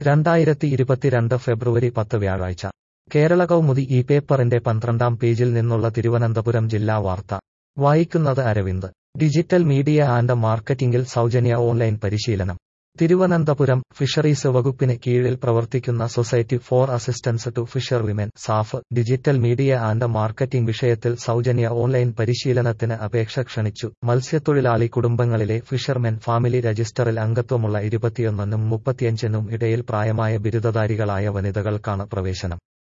2022 ഫെബ്രുവരി 10 വ്യാഴാഴ്ച കേരള കൗമുദി ഈ പേപ്പറിന്റെ 12-ാം പേജിൽ നിന്നുള്ള തിരുവനന്തപുരം ജില്ലാ വാർത്ത വായിക്കുന്നത് അരവിന്ദ്. ഡിജിറ്റൽ മീഡിയ ആൻഡ് മാർക്കറ്റിംഗിൽ സൗജന്യ ഓൺലൈൻ പരിശീലനം. തിരുവനന്തപുരം ഫിഷറീസ് വകുപ്പിന് കീഴിൽ പ്രവർത്തിക്കുന്ന society for assistance to fisher women SAF digital media and marketing വിഷയത്തിൽ സൗജന്യ ഓൺലൈൻ പരിശീലനത്തിന് അപേക്ഷ ക്ഷണിച്ചു. മത്സ്യത്തൊഴിലാളി കുടുംബങ്ങളിലെ ഫിഷർമെൻ ഫാമിലി രജിസ്റ്ററിൽ അംഗത്വമുള്ള 21-നും 35-നും ഇടയിൽ പ്രായമായ ബിരുദധാരികളായ വനിതകൾക്കാണ് പ്രവേശനം.